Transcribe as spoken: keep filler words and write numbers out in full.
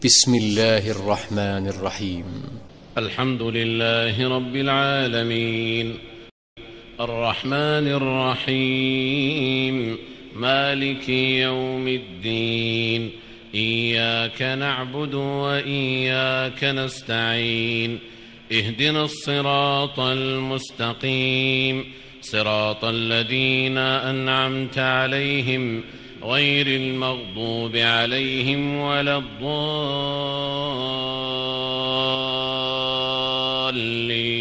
بسم الله الرحمن الرحيم. الحمد لله رب العالمين، الرحمن الرحيم، مالك يوم الدين، إياك نعبد وإياك نستعين، اهدنا الصراط المستقيم، صراط الذين أنعمت عليهم غير المغضوب عليهم ولا الضالين.